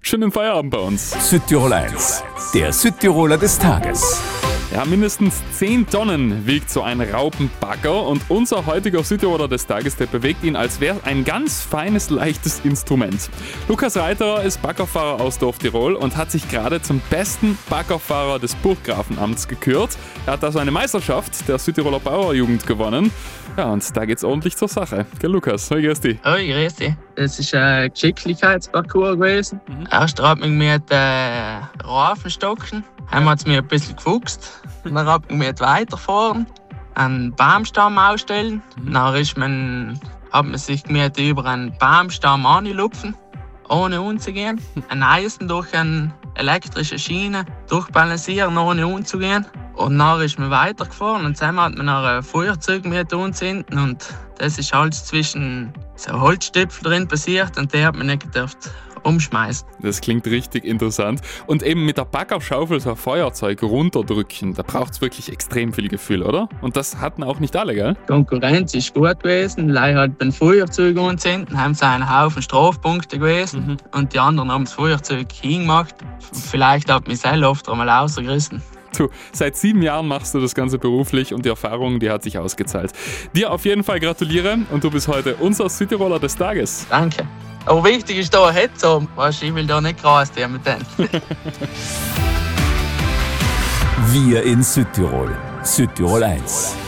Schönen Feierabend bei uns. Südtirol 1, der Südtiroler des Tages. Ja, mindestens 10 Tonnen wiegt so ein Raupenbagger und unser heutiger Südtiroler des Tages, der bewegt ihn, als wäre ein ganz feines, leichtes Instrument. Lukas Reiterer ist Baggerfahrer aus Dorf Tirol und hat sich gerade zum besten Baggerfahrer des Burggrafenamts gekürt. Er hat also eine Meisterschaft der Südtiroler Bauerjugend gewonnen. Ja, und da geht's ordentlich zur Sache. Gell, Lukas? Hi, grüß dich. Hoi, grüß dich. Es ist ein Geschicklichkeitsparcours gewesen. Erst hat man mit Rafenstocken, haben wir mir ein bisschen gefuchst. Dann hat man weiterfahren, einen Baumstamm ausstellen. Dann hat man sich über einen Baumstamm anlupfen, ohne umzugehen. Ein Eisen durch eine elektrische Schiene durchbalancieren, ohne umzugehen. Und dann ist man weitergefahren und zusammen hat man ein Feuerzeug mit anzünden und das ist alles zwischen so Holzstöpfen drin passiert und die hat man nicht gedurft umschmeißen. Das klingt richtig interessant. Und eben mit der Baggerschaufel so ein Feuerzeug runterdrücken, da braucht es wirklich extrem viel Gefühl, oder? Und das hatten auch nicht alle, gell? Die Konkurrenz ist gut gewesen. Leider hat beim Feuerzeug anzünden, haben sie einen Haufen Strafpunkte gewesen und die anderen haben das Feuerzeug hingemacht. Vielleicht hat mich selber oft einmal rausgerissen. Du, seit 7 Jahren machst du das Ganze beruflich und die Erfahrung, die hat sich ausgezahlt. Dir auf jeden Fall gratuliere und du bist heute unser Südtiroler des Tages. Danke. Aber wichtig ist da ein Hetzer. Weißt, ich will da nicht raus mit denen. Wir in Südtirol. Südtirol 1.